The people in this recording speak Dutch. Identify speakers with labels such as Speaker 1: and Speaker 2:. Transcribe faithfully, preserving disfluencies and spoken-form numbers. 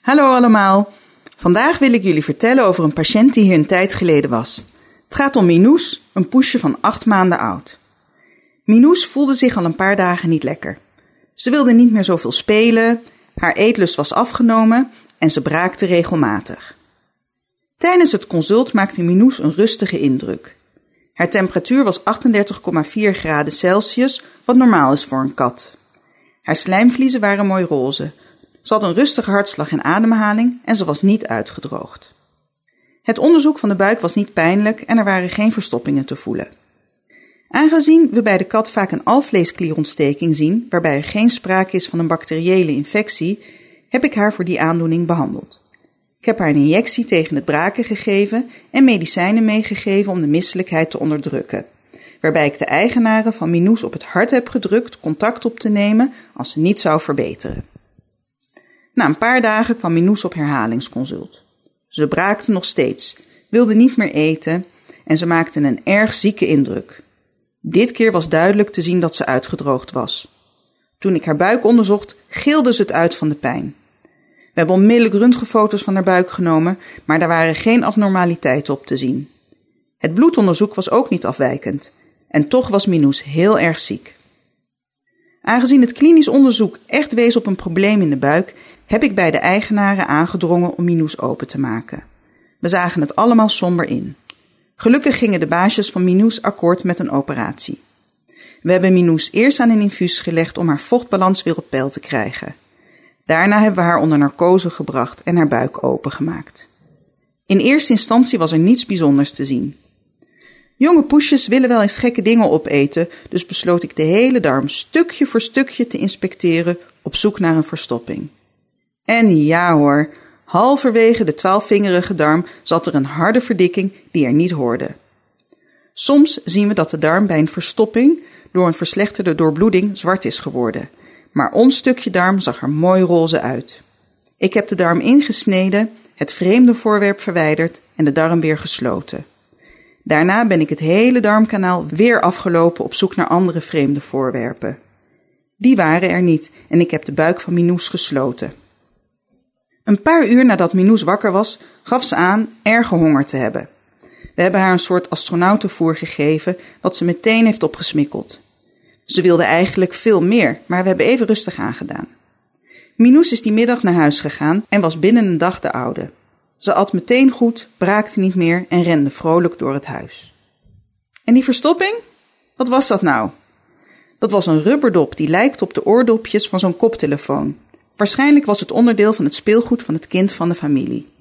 Speaker 1: Hallo allemaal. Vandaag wil ik jullie vertellen over een patiënt die hier een tijd geleden was. Het gaat om Minoes, een poesje van acht maanden oud. Minoes voelde zich al een paar dagen niet lekker. Ze wilde niet meer zoveel spelen, haar eetlust was afgenomen en ze braakte regelmatig. Tijdens het consult maakte Minoes een rustige indruk. Haar temperatuur was achtendertig komma vier graden Celsius, wat normaal is voor een kat. Haar slijmvliezen waren mooi roze. Ze had een rustige hartslag en ademhaling en ze was niet uitgedroogd. Het onderzoek van de buik was niet pijnlijk en er waren geen verstoppingen te voelen. Aangezien we bij de kat vaak een alvleesklierontsteking zien, waarbij er geen sprake is van een bacteriële infectie, heb ik haar voor die aandoening behandeld. Ik heb haar een injectie tegen het braken gegeven en medicijnen meegegeven om de misselijkheid te onderdrukken, waarbij ik de eigenaren van Minoes op het hart heb gedrukt contact op te nemen als ze niet zou verbeteren. Na een paar dagen kwam Minoes op herhalingsconsult. Ze braakte nog steeds, wilde niet meer eten en ze maakte een erg zieke indruk. Dit keer was duidelijk te zien dat ze uitgedroogd was. Toen ik haar buik onderzocht, gilde ze het uit van de pijn. We hebben onmiddellijk röntgenfoto's van haar buik genomen, maar daar waren geen abnormaliteiten op te zien. Het bloedonderzoek was ook niet afwijkend en toch was Minoes heel erg ziek. Aangezien het klinisch onderzoek echt wees op een probleem in de buik, heb ik bij de eigenaren aangedrongen om Minoes open te maken. We zagen het allemaal somber in. Gelukkig gingen de baasjes van Minoes akkoord met een operatie. We hebben Minoes eerst aan een infuus gelegd om haar vochtbalans weer op peil te krijgen. Daarna hebben we haar onder narcose gebracht en haar buik opengemaakt. In eerste instantie was er niets bijzonders te zien. Jonge poesjes willen wel eens gekke dingen opeten, dus besloot ik de hele darm stukje voor stukje te inspecteren op zoek naar een verstopping. En ja hoor, halverwege de twaalfvingerige darm zat er een harde verdikking die er niet hoorde. Soms zien we dat de darm bij een verstopping door een verslechterde doorbloeding zwart is geworden, maar ons stukje darm zag er mooi roze uit. Ik heb de darm ingesneden, het vreemde voorwerp verwijderd en de darm weer gesloten. Daarna ben ik het hele darmkanaal weer afgelopen op zoek naar andere vreemde voorwerpen. Die waren er niet en ik heb de buik van Minoes gesloten. Een paar uur nadat Minoes wakker was, gaf ze aan erg honger te hebben. We hebben haar een soort astronautenvoer gegeven, wat ze meteen heeft opgesmikkeld. Ze wilde eigenlijk veel meer, maar we hebben even rustig aangedaan. Minoes is die middag naar huis gegaan en was binnen een dag de oude. Ze at meteen goed, braakte niet meer en rende vrolijk door het huis. En die verstopping? Wat was dat nou? Dat was een rubberdop die lijkt op de oordopjes van zo'n koptelefoon. Waarschijnlijk was het onderdeel van het speelgoed van het kind van de familie.